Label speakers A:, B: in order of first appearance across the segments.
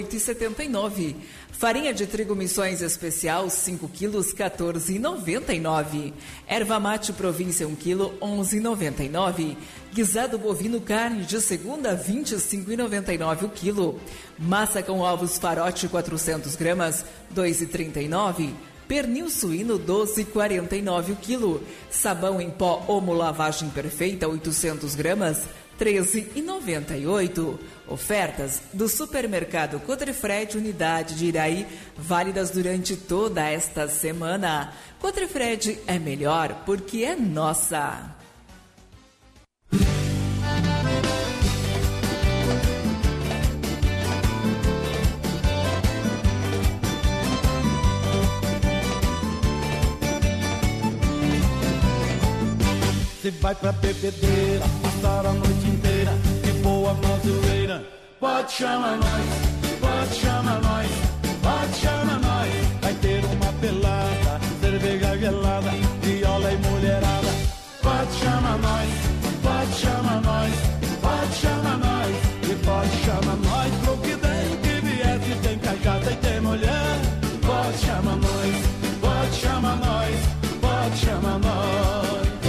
A: 8,79. Farinha de trigo Missões Especial 5 quilos 14,99. Erva mate Província 1 quilo 11,99. Guisado bovino carne de segunda 25,99 o quilo. Massa com ovos Farote 400 gramas 2,39. Pernil suíno 12,49 o quilo. Sabão em pó Omo Lavagem Perfeita 800 gramas 13,98. Ofertas do Supermercado Cotrifred Unidade de Iraí, válidas durante toda esta semana. Cotrifred é melhor porque é nossa.
B: Você vai pra bebedeira, passar a noite inteira, de boa na zoeira. Pode chamar nós, pode chamar nós, pode chamar nós. Vai ter uma pelada, cerveja gelada, viola e mulherada. Pode chamar nós, pode chamar nós, pode chamar nós. E pode chamar nós, pro que der, que vier, se tem cachaça e tem mulher. Pode chamar nós, pode chamar nós, pode chamar nós.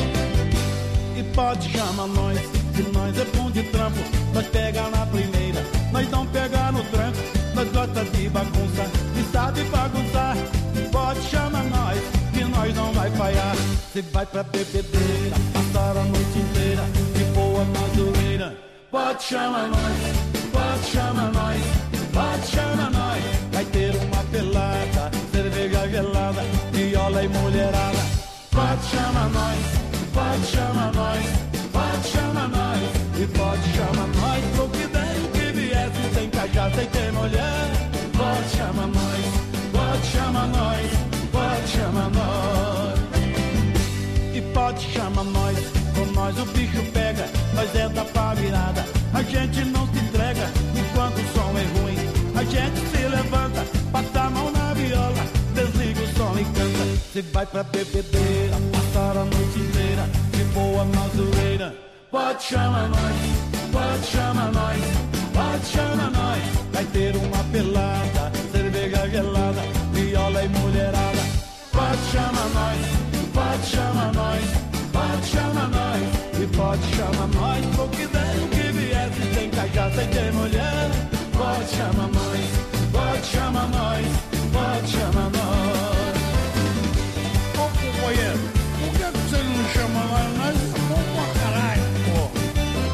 B: Pode chamar nós, que nós é bom de trampo. Nós pega na primeira, nós não pega no tranco. Nós gosta de bagunça, e sabe bagunçar. Pode chamar nós, que nós não vai falhar. Você vai pra bebedeira, passar a noite inteira, de boa na zoeira. Pode chamar nós, pode chamar nós, pode chamar nós. Vai ter uma pelada, cerveja gelada, viola e mulherada. Pode chamar nós, pode chamar nós, pode chamar nós. E pode chamar nós, pro que der e que vier, se tem cachaça e tem mulher. Pode chamar nós, pode chamar nós, pode chamar nós. E pode chamar nós, com nós o bicho pega. Nós é da pá virada, a gente não se entrega. Enquanto o som é ruim, a gente se levanta, passa a mão na viola, desliga o som e canta. Você vai pra bebedeira, passar a noite inteira, de boa na zoeira. Pode chamar nós, pode chamar nós, pode chamar nós. Vai ter uma pelada, cerveja gelada, viola e mulherada. Pode chamar nós, pode chamar nós, pode chamar nós. E pode chamar nós, pro que der e que vier, se tem cachaça e tem mulher. Pode chamar nós, pode chamar nós, pode chamar nós.
C: Ô companheiro, por que você não chama nós? Nós é bom pra caralho, pô.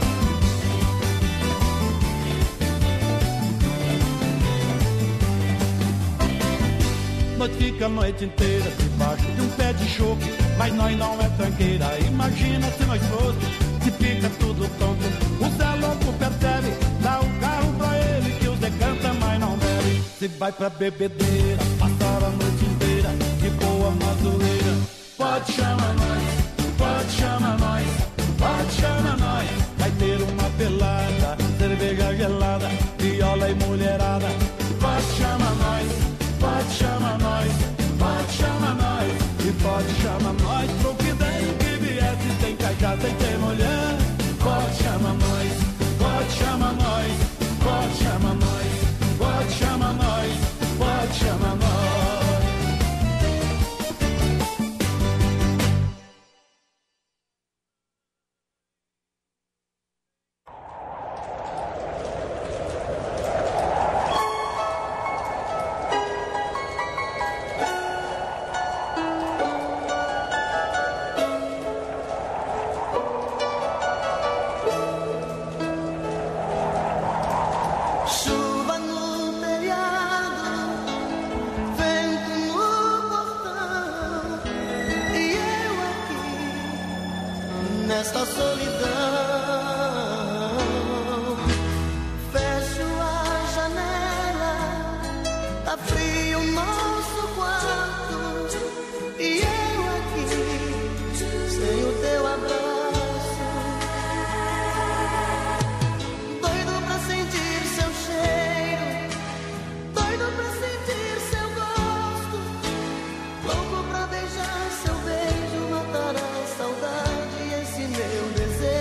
B: Nós fica a noite inteira debaixo de um pé de choque, mas nós não é tranqueira. Imagina se nós fosse, se fica tudo tonto. O Zé louco percebe, dá um carro pra ele que o Zé canta, mas não bebe. Se vai pra bebedeira, passar a noite inteira, de boa na zoeira. Pode chamar nós, pode chamar nós, pode chamar nós. Vai ter uma pelada, cerveja gelada, viola e mulherada. Pode chamar nós, pode chamar nós, pode chamar nós. E pode chamar nós, pro que der e que vier, se tem cachaça e tem mulher. Pode chamar nós, pode chamar nós, pode chamar nós, pode chamar nós, pode chamar nós.
D: Nesta solidão, fecho a janela, tá frio o nosso quarto, e eu aqui, sem o teu abraço, doido pra sentir seu cheiro, doido pra sentir seu gosto, louco pra beijar seu beijo, matar a saudade. Meu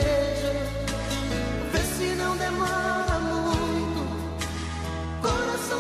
D: desejo, vê se não demora muito, coração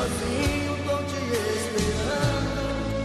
D: sozinho tô te esperando.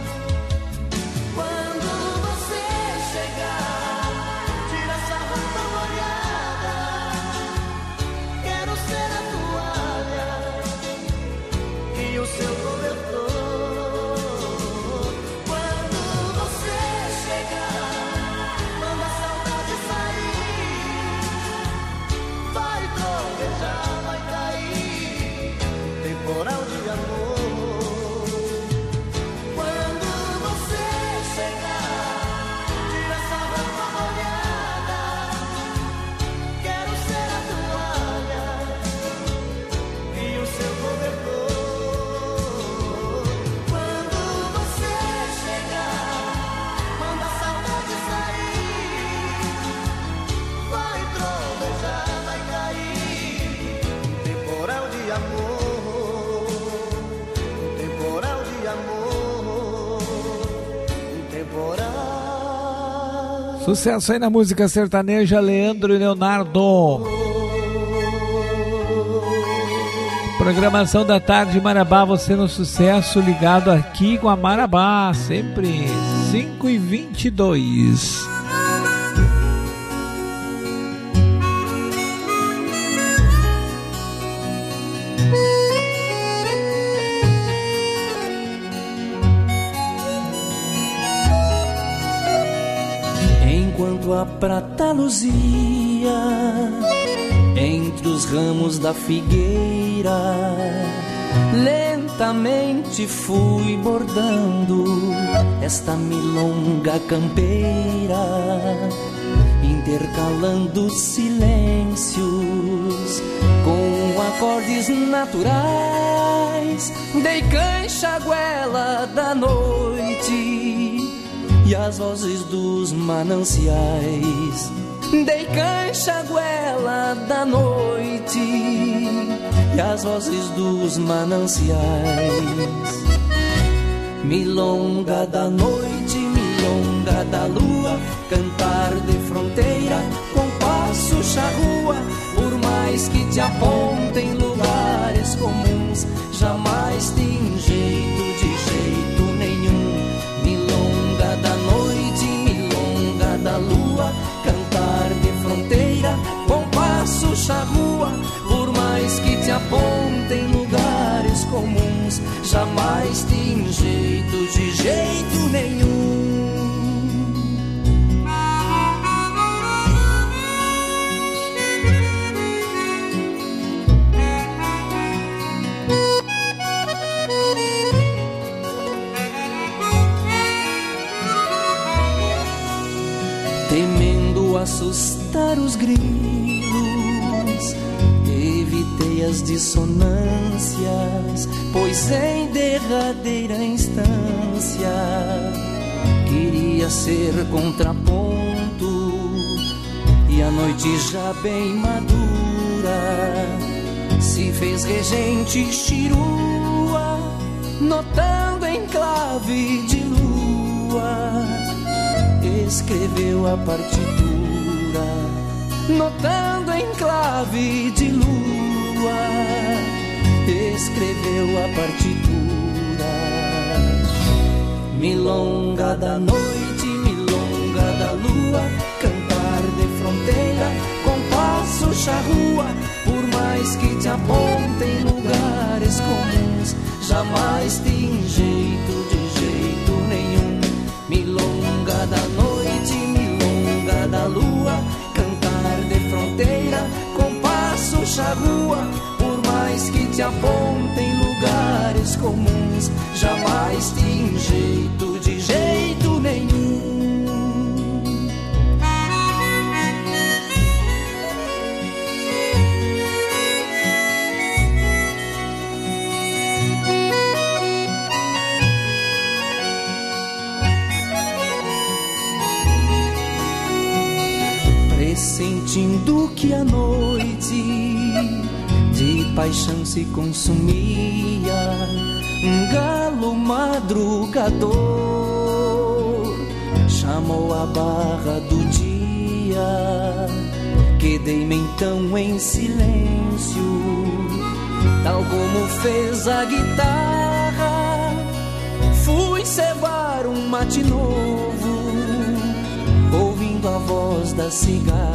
D: Quando você chegar, tira essa roupa molhada. Quero ser a toalha e o seu cobertor. Quando você chegar, manda a saudade sair. Vai trovejar, vai cair temporal de amor. Quando você chegar, tira essa roupa molhada. Quero ser a toalha e o seu cobertor. Quando você chegar, manda a saudade sair. Vai trovejar, vai cair temporal de amor. Temporal de amor. Temporal.
E: Sucesso aí na música sertaneja, Leandro e Leonardo. Programação da tarde Marabá, você no sucesso, ligado aqui com a Marabá, sempre 5h22.
F: Enquanto a prata luzia entre os ramos da figueira, lentamente fui bordando esta milonga campeira, intercalando silêncios com acordes naturais. Dei cancha à goela da noite e as vozes dos mananciais. Dei cancha à goela da noite e as vozes dos mananciais. Milonga da noite, milonga da lua, cantar de fronteira, compasso charrua. Por mais que te apontem lugares comuns, jamais tem jeito de jeito nenhum. Milonga da noite, milonga da lua, cantar de fronteira, compasso charrua. Por mais que te apontem lugares comuns, jamais tem jeito de jeito nenhum. Temendo assustar os grilos, evitei as dissonâncias, pois em derradeira instância queria ser contraponto. E a noite já bem madura se fez regente chirua, notando enclave de lua, escreveu a partitura, notando enclave de lua, escreveu a partitura. Milonga da noite, milonga da lua, cantar de fronteira, compasso charrua. Por mais que te apontem lugares comuns, jamais tem jeito de jeito nenhum. Milonga da noite, milonga da lua, cantar de fronteira, compasso charrua. Por mais que te apontem lugares comuns, jamais tem jeito de jeito nenhum. Sentindo que a noite de paixão se consumia, um galo madrugador chamou a barra do dia. Quedei-me então em silêncio, tal como fez a guitarra. Fui cevar um mate novo, ouvindo a voz das cigarras.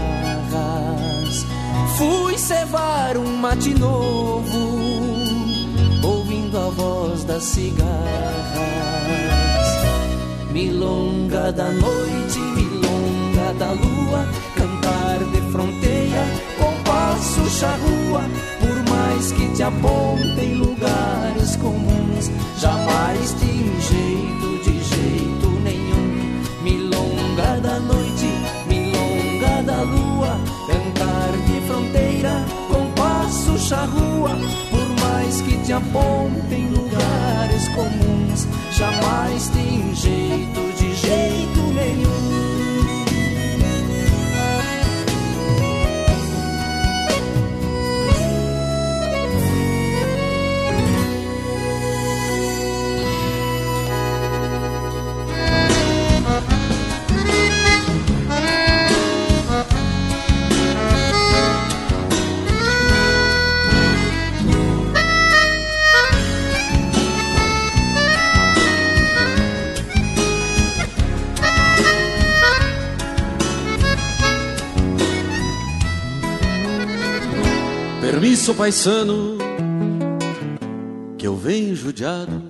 F: Fui cevar um mate novo, ouvindo a voz das cigarras. Milonga da noite, milonga da lua, cantar de fronteira, compasso charrua. Por mais que te apontem lugares comuns, jamais tem jeito de jeito nenhum. Milonga da noite, milonga da lua, cantar de fronteira, compasso charrua. Por mais que te apontem lugares comuns, jamais tem jeito de jeito nenhum.
G: Permisso, paisano, que eu venho judiado.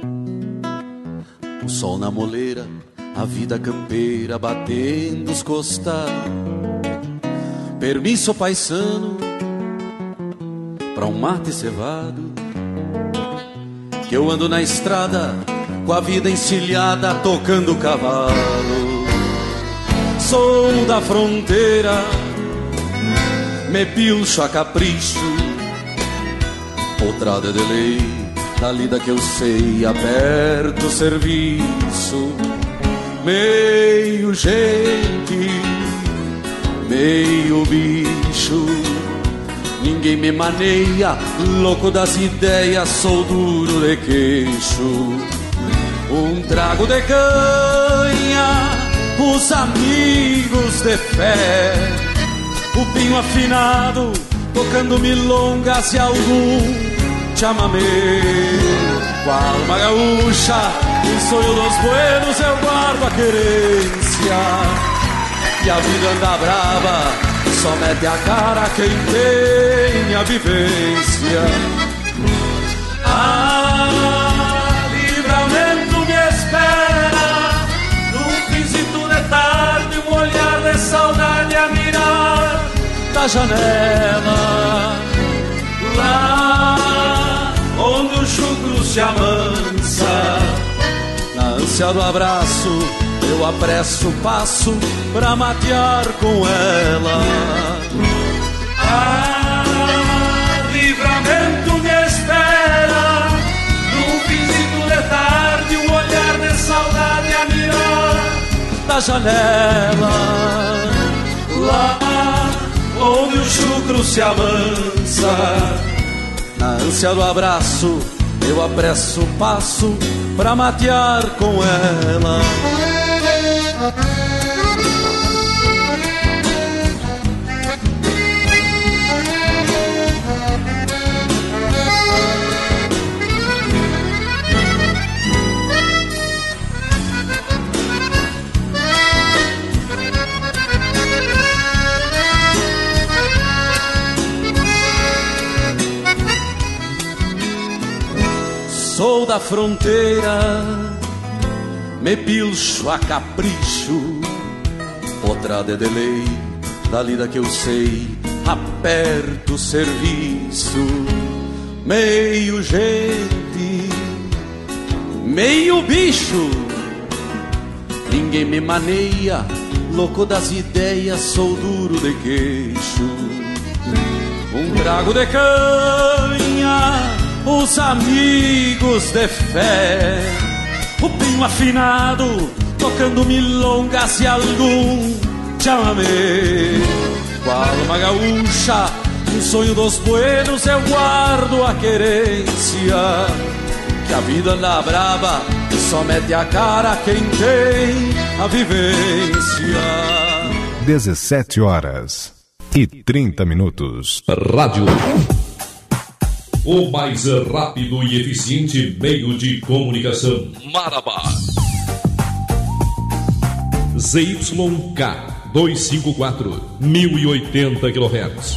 G: O sol na moleira, a vida campeira batendo os costados. Permisso, paisano, pra um mate cevado, que eu ando na estrada com a vida encilhada tocando cavalo. Sou da fronteira, me pilcho a capricho, outrada de lei, da lida que eu sei, aperto o serviço. Meio gente, meio bicho, ninguém me maneia, louco das ideias, sou duro de queixo. Um trago de canha, os amigos de fé, o pinho afinado, tocando milongas e algum chamamé. Qual uma gaúcha, um sonho dos buenos, eu guardo a querência. E a vida anda brava, só mete a cara quem tem a vivência. Ah, livramento me espera, num finzito de tarde, um olhar de saudade a mirar da janela, lá onde o chucro se amansa. Na ânsia do abraço, eu apresso o passo pra matear com ela. Ah, livramento me espera, num finzito de tarde, um olhar de saudade a mirar da janela, lá onde o chucro se avança. Na ânsia do abraço, eu apresso o passo pra matear com ela. Sou da fronteira, me pilcho a capricho, outrada de lei, da lida que eu sei, aperto o serviço. Meio gente, meio bicho, ninguém me maneia, louco das ideias, sou duro de queixo. Um trago de canha, os amigos de fé, o pinho afinado, tocando milongas e algum chamamé. Qual uma gaúcha, um sonho dos buenos, eu guardo a querência. Que a vida anda brava, só mete a cara quem tem a vivência.
H: 17h30. Rádio o mais rápido e eficiente meio de comunicação. Marabá. ZYK 254, 1080 kHz.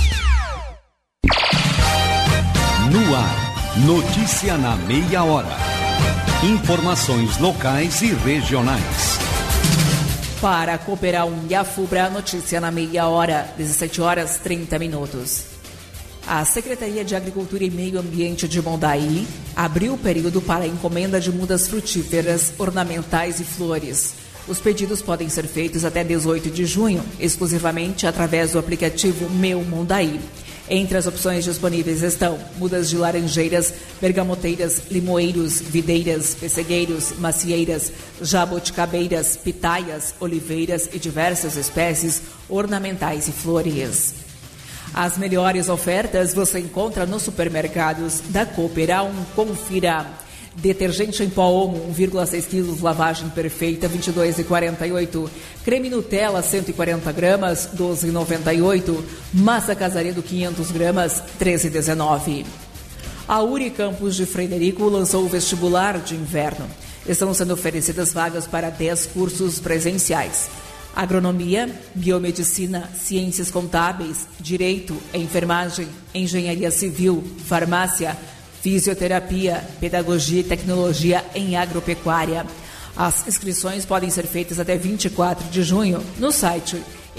I: No ar, notícia na meia hora. Informações locais e regionais.
A: Para cooperar um Iafubra, notícia na meia hora, 17 horas 30 minutos. A Secretaria de Agricultura e Meio Ambiente de Mondaí abriu o período para a encomenda de mudas frutíferas, ornamentais e flores. Os pedidos podem ser feitos até 18 de junho, exclusivamente através do aplicativo Meu Mondaí. Entre as opções disponíveis estão mudas de laranjeiras, bergamoteiras, limoeiros, videiras, pessegueiros, macieiras, jabuticabeiras, pitaias, oliveiras e diversas espécies ornamentais e flores. As melhores ofertas você encontra nos supermercados da Cooperar. Confira. Detergente em pó Omo, 1,6 kg, lavagem perfeita, 22,48. Creme Nutella, 140 gramas, 12,98. Massa Casaredo, 500 gramas, 13,19. A Uri Campus de Frederico lançou o vestibular de inverno. Estão sendo oferecidas vagas para 10 cursos presenciais: agronomia, biomedicina, ciências contábeis, direito, enfermagem, engenharia civil, farmácia, fisioterapia, pedagogia e tecnologia em agropecuária. As inscrições podem ser feitas até 24 de junho no site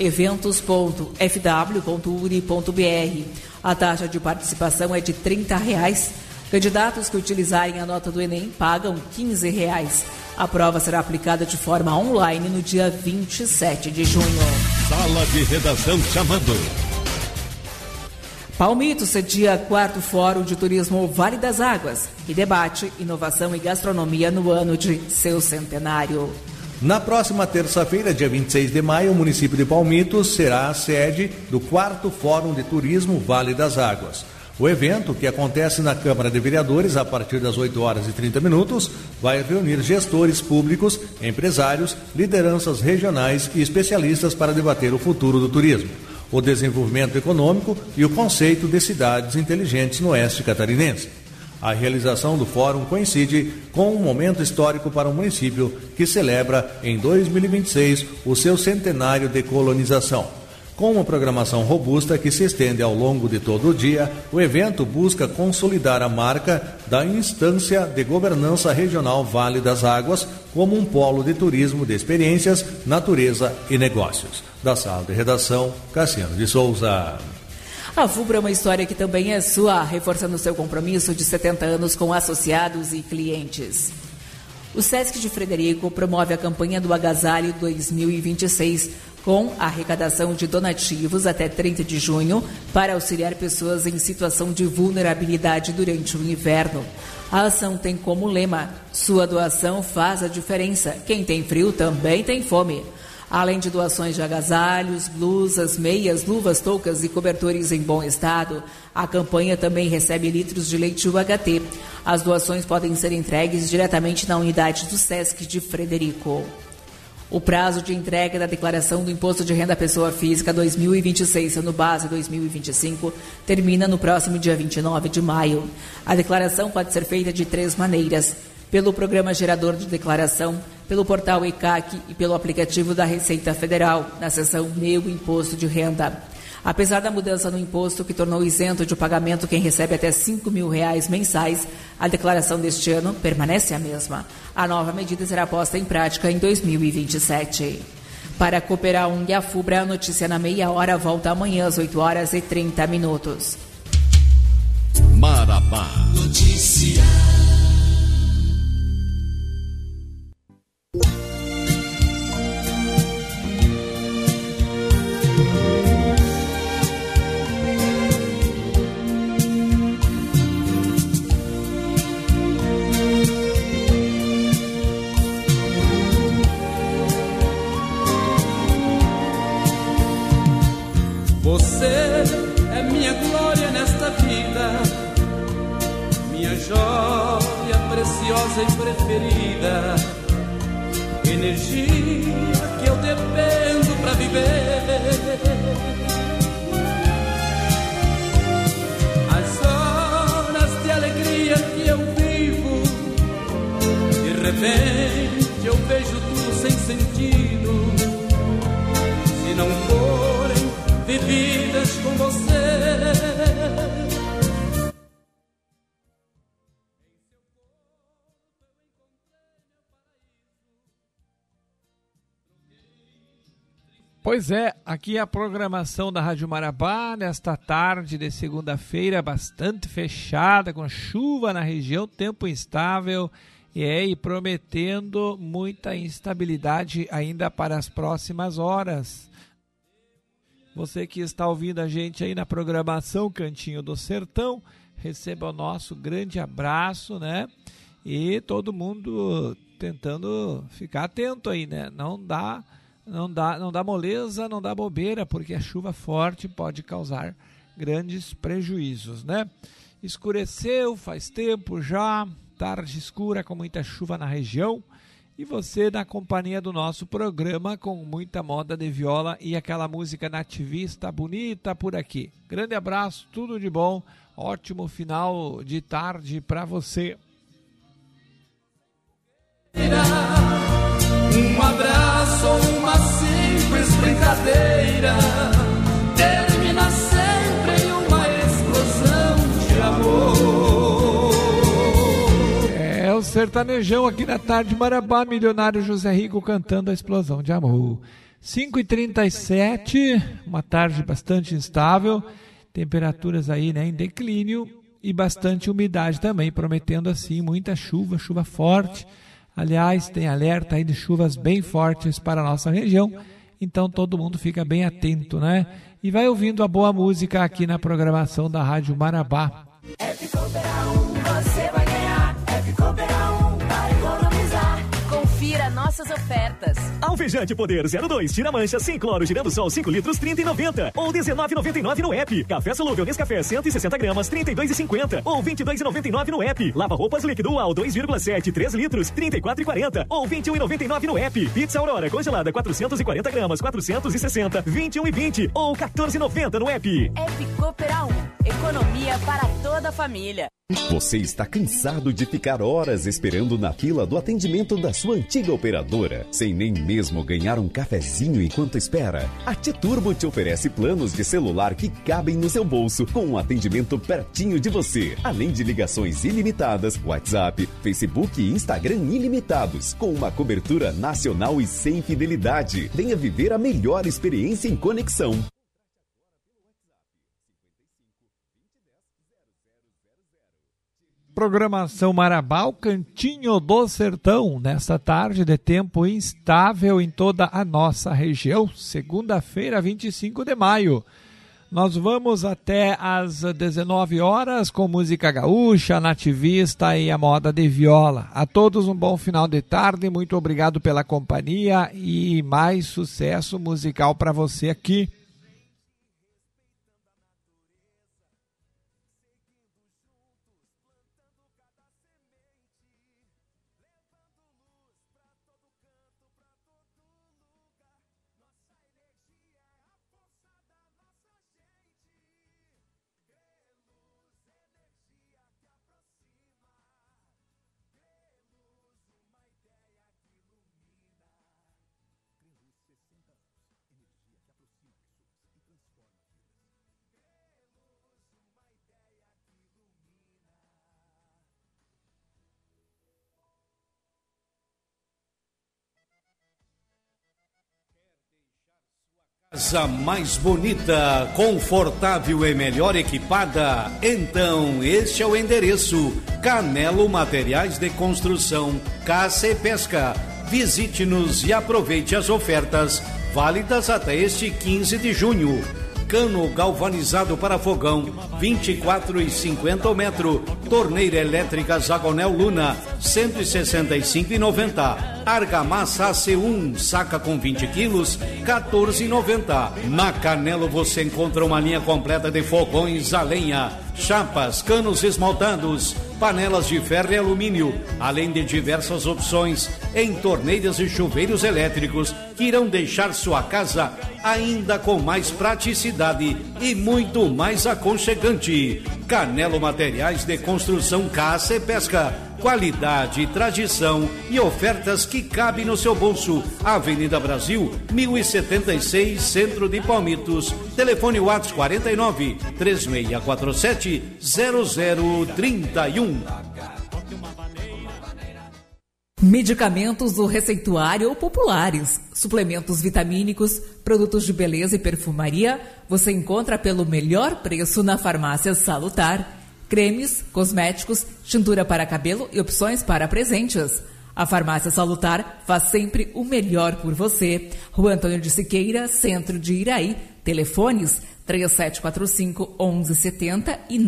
A: eventos.fw.uri.br. A taxa de participação é de R$ 30. Candidatos que utilizarem a nota do Enem pagam R$ 15. A prova será aplicada de forma online no dia 27 de junho.
I: Sala de redação chamando.
A: Palmito cedia 4º Fórum de Turismo Vale das Águas e debate inovação e gastronomia no ano de seu centenário.
J: Na próxima terça-feira, dia 26 de maio, o município de Palmito será a sede do 4º Fórum de Turismo Vale das Águas. O evento, que acontece na Câmara de Vereadores a partir das 8 horas e 30 minutos, vai reunir gestores públicos, empresários, lideranças regionais e especialistas para debater o futuro do turismo, o desenvolvimento econômico e o conceito de cidades inteligentes no oeste catarinense. A realização do fórum coincide com um momento histórico para o município, que celebra em 2026 o seu centenário de colonização. Com uma programação robusta que se estende ao longo de todo o dia, o evento busca consolidar a marca da instância de governança regional Vale das Águas como um polo de turismo de experiências, natureza e negócios. Da sala de redação, Cassiano de Souza.
A: A FUBRA é uma história que também é sua, reforçando seu compromisso de 70 anos com associados e clientes. O SESC de Frederico promove a campanha do Agasalho 2026, com a arrecadação de donativos até 30 de junho para auxiliar pessoas em situação de vulnerabilidade durante o inverno. A ação tem como lema: sua doação faz a diferença. Quem tem frio também tem fome. Além de doações de agasalhos, blusas, meias, luvas, toucas e cobertores em bom estado, a campanha também recebe litros de leite UHT. As doações podem ser entregues diretamente na unidade do SESC de Frederico. O prazo de entrega da declaração do Imposto de Renda à Pessoa Física 2026, ano base 2025, termina no próximo dia 29 de maio. A declaração pode ser feita de 3 maneiras: pelo Programa Gerador de Declaração, pelo portal ECAC e pelo aplicativo da Receita Federal, na seção Meu Imposto de Renda. Apesar da mudança no imposto, que tornou isento de pagamento quem recebe até R$ 5.000 mensais, a declaração deste ano permanece a mesma. A nova medida será posta em prática em 2027. Para cooperar um Iafubra, a notícia na meia hora volta amanhã às 8 horas e 30 minutos.
I: Marabá.
F: Notícia.
K: Você é minha glória nesta vida, minha joia preciosa e preferida, energia que eu dependo pra viver. As horas você.
E: Pois é, aqui a programação da Rádio Marabá, nesta tarde de segunda-feira, bastante fechada, com chuva na região, tempo instável e prometendo muita instabilidade ainda para as próximas horas. Você que está ouvindo a gente aí na programação Cantinho do Sertão, receba o nosso grande abraço, né? E todo mundo tentando ficar atento aí, né? Não dá moleza, não dá bobeira, porque a chuva forte pode causar grandes prejuízos, né? Escureceu, faz tempo já, tarde escura com muita chuva na região, e você na companhia do nosso programa com muita moda de viola e aquela música nativista bonita por aqui. Grande abraço, tudo de bom, ótimo final de tarde para você.
K: Um abraço ou uma simples brincadeira termina sempre em uma explosão de amor.
E: É o sertanejão aqui na tarde Marabá, Milionário José Rico cantando a explosão de amor. 5h37, uma tarde bastante instável, temperaturas aí, né, em declínio e bastante umidade também, prometendo assim muita chuva, chuva forte. Aliás, tem alerta aí de chuvas bem fortes para a nossa região, então todo mundo fica bem atento, né? E vai ouvindo a boa música aqui na programação da Rádio Marabá.
D: É Ficopera 1, você vai ganhar. É Ficopera 1, para economizar.
L: Confira nossas ofertas.
M: Alvejante Poder 02, tira mancha, sem cloro, girando sol 5 litros, R$30,90. Ou R$19,99 no app. Café solúvel Nescafé 160 gramas, R$32,50. Ou R$22,99 no app. Lava roupas líquido UAL 2,7, 3 litros, R$34,40. Ou R$21,99 no app. Pizza Aurora congelada 440 gramas, R$460, R$21,20. Ou R$14,90 no app.
L: App Coopera 1, economia para toda a família.
N: Você está cansado de ficar horas esperando na fila do atendimento da sua antiga operadora, sem nem mesmo ganhar um cafezinho enquanto espera? A T-Turbo te oferece planos de celular que cabem no seu bolso, com um atendimento pertinho de você, além de ligações ilimitadas, WhatsApp, Facebook e Instagram ilimitados, com uma cobertura nacional e sem fidelidade. Venha viver a melhor experiência em conexão.
E: Programação Marabá, o Cantinho do Sertão, nesta tarde de tempo instável em toda a nossa região, segunda-feira, 25 de maio. Nós vamos até às 19 horas com música gaúcha, nativista e a moda de viola. A todos um bom final de tarde, muito obrigado pela companhia e mais sucesso musical para você aqui.
O: Casa mais bonita, confortável e melhor equipada? Então este é o endereço: Canelo Materiais de Construção, Caça e Pesca. Visite-nos e aproveite as ofertas válidas até este 15 de junho. Cano galvanizado para fogão, 24,50 o metro. Torneira elétrica Zagonel Luna, 165,90. Argamassa AC1, saca com 20 quilos, 14,90. Na Canelo você encontra uma linha completa de fogões a lenha, chapas, canos esmaltados, panelas de ferro e alumínio, além de diversas opções em torneiras e chuveiros elétricos que irão deixar sua casa ainda com mais praticidade e muito mais aconchegante. Canelo Materiais de Construção, Caça e Pesca. qualidade, tradição e ofertas que cabem no seu bolso. Avenida Brasil, 1076, Centro de Palmitos. Telefone WhatsApp 49 3647 0031.
A: Medicamentos do receituário ou populares, suplementos vitamínicos, produtos de beleza e perfumaria, você encontra pelo melhor preço na Farmácia Salutar. Cremes, cosméticos, tintura para cabelo e opções para presentes. A Farmácia Salutar faz sempre o melhor por você. Rua Antônio de Siqueira, Centro de Iraí. Telefones 3745-1170 e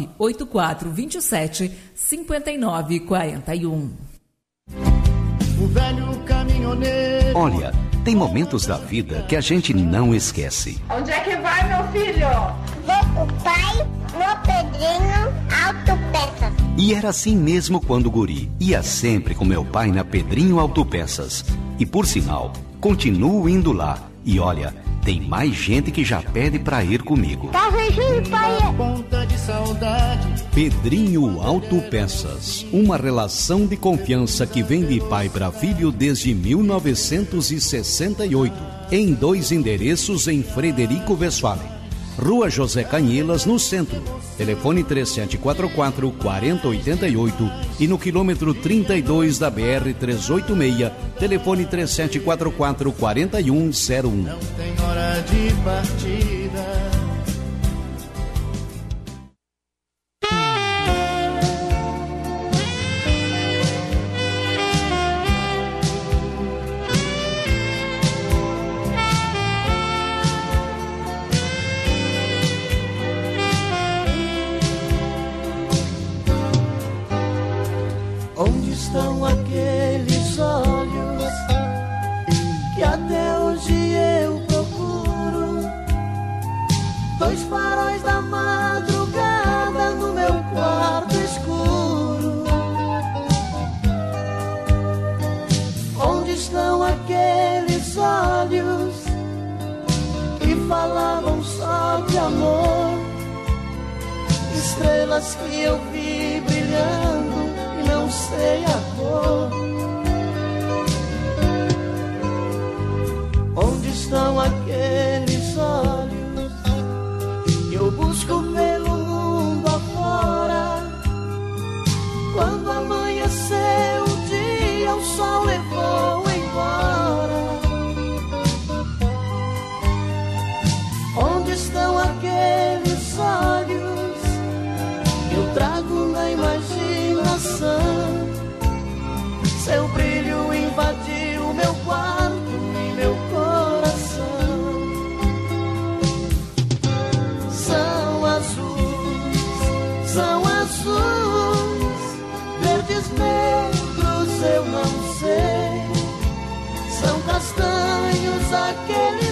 A: 98427-5941.
B: O velho caminhoneiro.
P: Olha, tem momentos da vida que a gente não esquece.
Q: Onde é que vai, meu filho?
R: Vou com o pai no Pedrinho Autopeças.
P: E era assim mesmo quando guri. Ia sempre com meu pai na Pedrinho Autopeças. E por sinal, continuo indo lá. E olha, tem mais gente que já pede pra ir comigo.
R: Tá beijinho, pai.
B: Ponta de saudade.
I: Pedrinho Autopeças, uma relação de confiança que vem de pai para filho desde 1968, em 2 endereços em Frederico Westphalen. Rua José Canhelas, no centro. Telefone 3744-4088 e no quilômetro 32 da BR-386, telefone 3744-4101.
B: Não tem hora de partida.
F: Onde estão aqueles olhos que até hoje eu procuro? 2 faróis da madrugada no meu quarto escuro. Onde estão aqueles olhos que falavam só de amor? Estrelas que eu vi brilhando, não sei a cor. Onde estão aqueles olhos que eu busco pelo mundo afora? Quando amanheceu o dia, o sol levou embora. Onde estão aqueles olhos que eu trago na imaginação? Seu brilho invadiu meu quarto e meu coração. São azuis, verdes negros eu não sei. São castanhos aqueles